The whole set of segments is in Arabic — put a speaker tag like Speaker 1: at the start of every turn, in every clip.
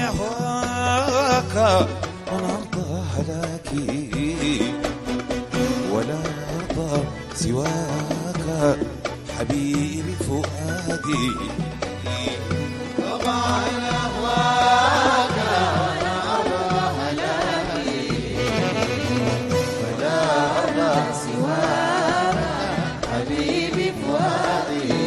Speaker 1: يهواك أنا أرضى هلاكي ولا أرضى سواك حبيبي فؤادي.
Speaker 2: طبعا أهواك أنا أرضى هلاكي ولا أرضى سواك حبيبي فؤادي.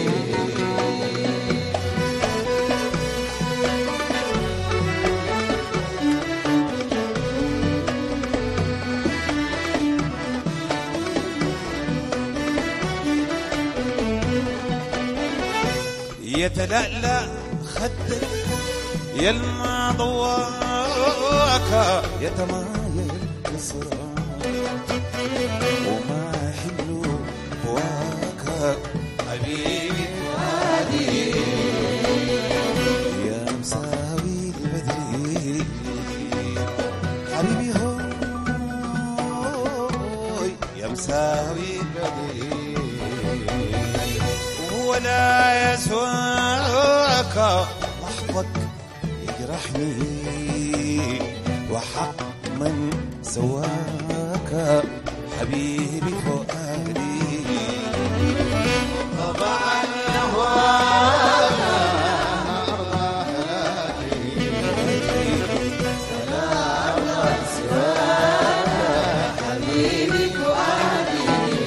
Speaker 1: يتلألأ خدك يلمع ضواك يتمايل بصراك وما يحلو هواك حبيبي فؤادي. يا مساوي البدري حبيبي هوي يا مساوي البدري ولا يسواك لحظك يجرحني وحق من سواك حبيبي فؤادي.
Speaker 2: طبعا أهواك أرضى هلاكي ولا أرضى سواك حبيبي فؤادي.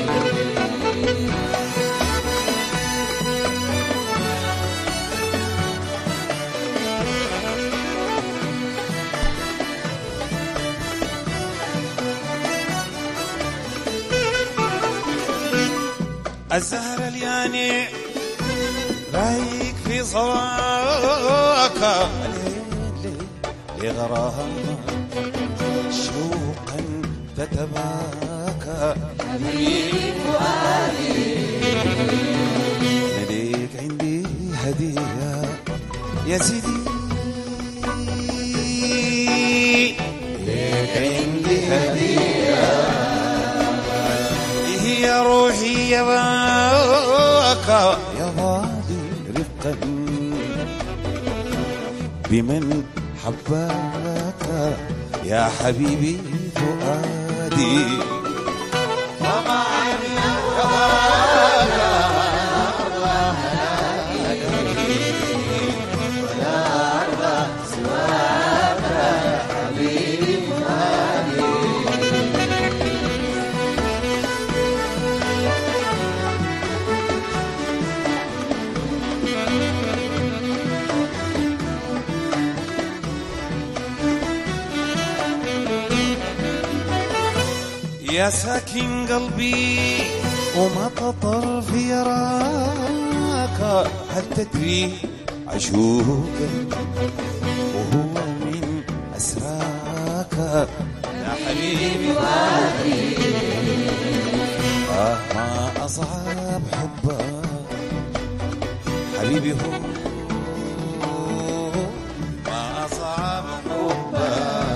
Speaker 1: الزهر الياني رايق في صواك لغرام شوقا تتباكى
Speaker 2: حبيبي فؤادي.
Speaker 1: لديك عندي هدية يا سيدي لديك عندي هدية هي روحي يا باك يا غالي رفقا بمن حباك يا حبيبي فؤادي.
Speaker 2: طبعا أهواك أرضى هلاكي ولا أرضى سواك حبيبي فؤادي.
Speaker 1: يا ساكن قلبي وما تطر في يراك هل تدري عشوقا وهو من أسراك يا حبيبي فؤادي. ما أصعب حبك حبيبي هو ما أصعب حبك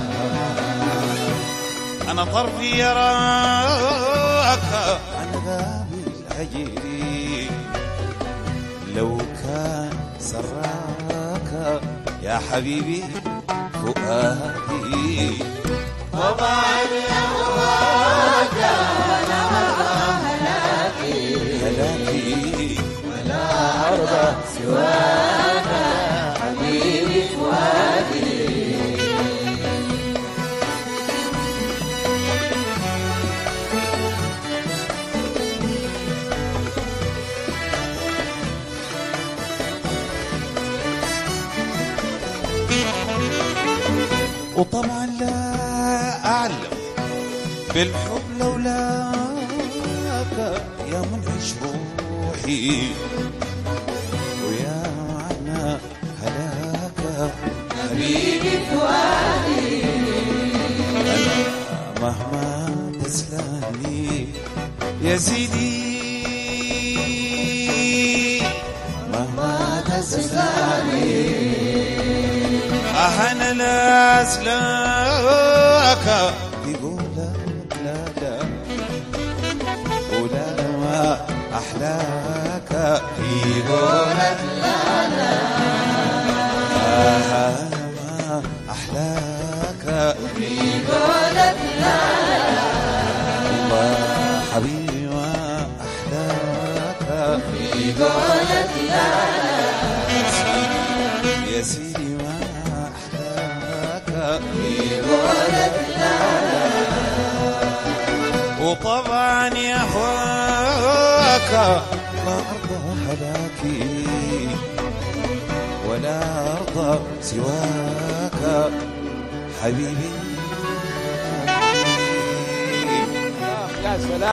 Speaker 1: أنا طرفي يراك عن باب الهجر لو كان سراك يا حبيبي فؤادي.
Speaker 2: طبعا أهواك أنا أرضى هلاكي ولا أرضى سواك حبيبي فؤادي.
Speaker 1: وطبعا لا أعلم بالحب لولاك يا منعش روحي ويا معنى هلاك
Speaker 2: حبيبي فؤادي.
Speaker 1: أنا مهما تسلاني يا سيدي مهما تسلاني أنا لا أسلاك يقول لك لا لا ولا ما أحلاك يقول لك لا لا
Speaker 2: يقولك لا
Speaker 1: يا سيدي ما أحلاك
Speaker 2: يقولك لا
Speaker 1: وطبعا يا هواك ما أرضى هلاكي ولا أرضى سواك حبيبي. يا سلام.